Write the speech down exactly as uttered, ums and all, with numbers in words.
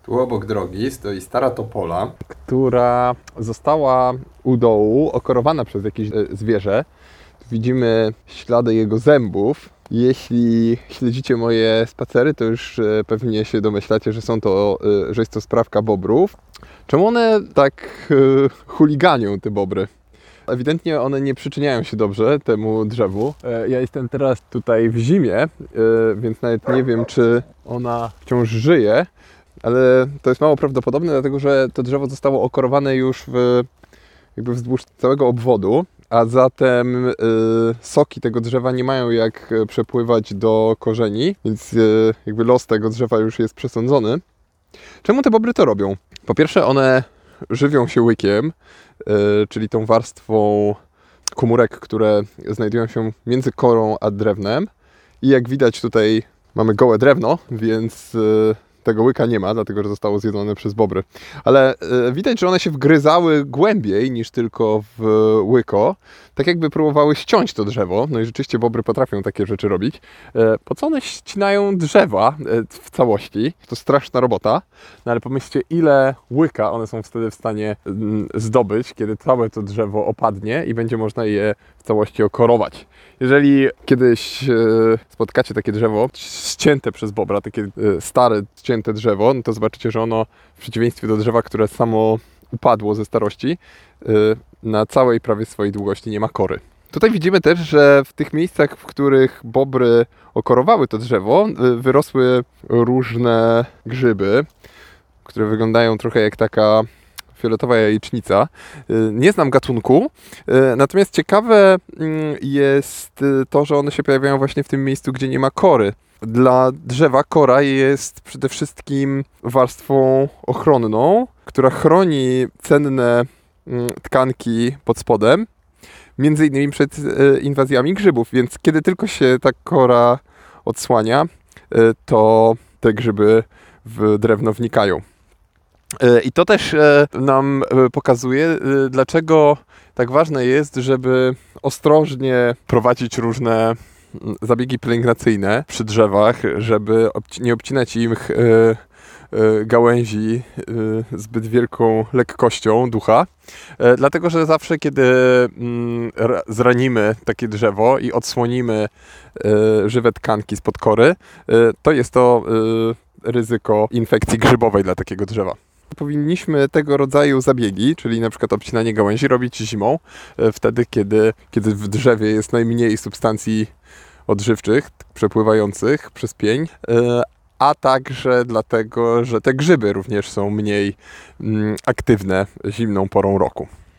Tu obok drogi stoi stara topola, która została u dołu okorowana przez jakieś zwierzę. Widzimy ślady jego zębów. Jeśli śledzicie moje spacery, to już pewnie się domyślacie, że są to, że jest to sprawka bobrów. Czemu one tak chuliganią, te bobry? Ewidentnie one nie przyczyniają się dobrze temu drzewu. Ja jestem teraz tutaj w zimie, więc nawet nie wiem, czy ona wciąż żyje, ale to jest mało prawdopodobne, dlatego że to drzewo zostało okorowane już w, jakby wzdłuż całego obwodu, a zatem y, soki tego drzewa nie mają jak przepływać do korzeni, więc y, jakby los tego drzewa już jest przesądzony. Czemu te bobry to robią? Po pierwsze, one żywią się łykiem, y, czyli tą warstwą komórek, które znajdują się między korą a drewnem. I jak widać, tutaj mamy gołe drewno, więc y, tego łyka nie ma, dlatego że zostało zjedzone przez bobry. Ale y, widać, że one się wgryzały głębiej niż tylko w łyko, tak jakby próbowały ściąć to drzewo. No i rzeczywiście bobry potrafią takie rzeczy robić. Y, po co one ścinają drzewa y, w całości? To straszna robota, no ale pomyślcie, ile łyka one są wtedy w stanie y, zdobyć, kiedy całe to drzewo opadnie i będzie można je w całości okorować. Jeżeli kiedyś e, spotkacie takie drzewo ścięte przez bobra, takie e, stare, ścięte drzewo, no to zobaczycie, że ono w przeciwieństwie do drzewa, które samo upadło ze starości, e, na całej prawie swojej długości nie ma kory. Tutaj widzimy też, że w tych miejscach, w których bobry okorowały to drzewo, e, wyrosły różne grzyby, które wyglądają trochę jak taka fioletowa jajecznica. Nie znam gatunku, natomiast ciekawe jest to, że one się pojawiają właśnie w tym miejscu, gdzie nie ma kory. Dla drzewa kora jest przede wszystkim warstwą ochronną, która chroni cenne tkanki pod spodem, między innymi przed inwazjami grzybów, więc kiedy tylko się ta kora odsłania, to te grzyby w drewno wnikają. I to też nam pokazuje, dlaczego tak ważne jest, żeby ostrożnie prowadzić różne zabiegi pielęgnacyjne przy drzewach, żeby nie obcinać im gałęzi zbyt wielką lekkością ducha. Dlatego, że zawsze, kiedy zranimy takie drzewo i odsłonimy żywe tkanki spod kory, to jest to ryzyko infekcji grzybowej dla takiego drzewa. Powinniśmy tego rodzaju zabiegi, czyli na przykład obcinanie gałęzi, robić zimą, wtedy kiedy, kiedy w drzewie jest najmniej substancji odżywczych przepływających przez pień, a także dlatego, że te grzyby również są mniej aktywne zimną porą roku.